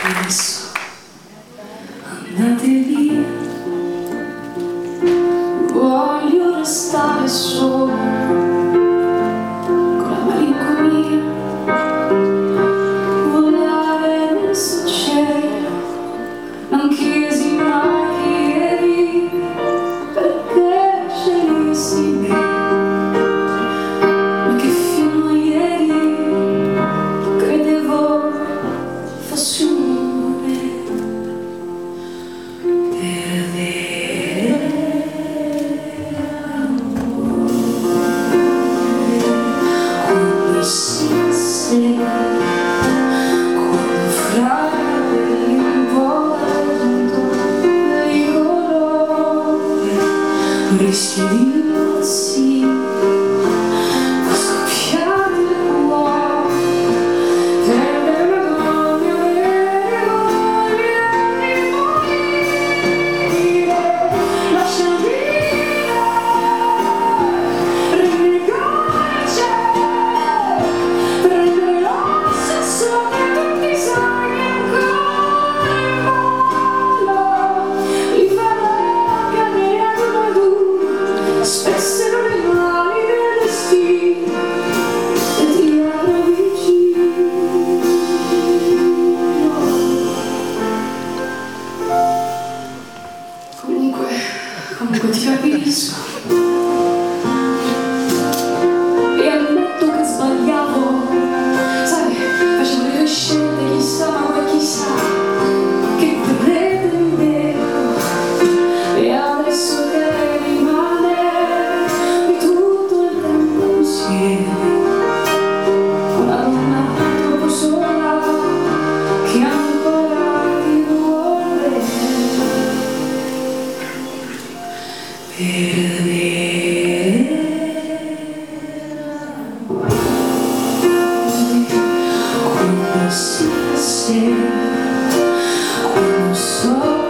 Adesso andate via, voglio restare solo con la malinconia, volare nel suo cielo, non chiesi mai chi eri, perché scegliessi me. Ma che fino a ieri credevo fossi un nome per avere amore. Quando si sera, quando fra l'involto dei colori rischi di impazzire, può scoppiare il cuore per le magogne avere voglia di morire. Lasciami rinnegare il cielo, prendere l'ossa sopra tutti i sogni ancora in ballo, li farò cadere ad uno ad uno, spessero le mani del destino e ti avrò vicino. Comunque ti capisco e ammetto che sbagliavo, sai, facevo delle scelte, chissà, ma poi chissà che pretendevo. E adesso che rimane di tutto il tempo insieme, una donna troppo sola che ancora ti vuole per avere quando si sera, quando so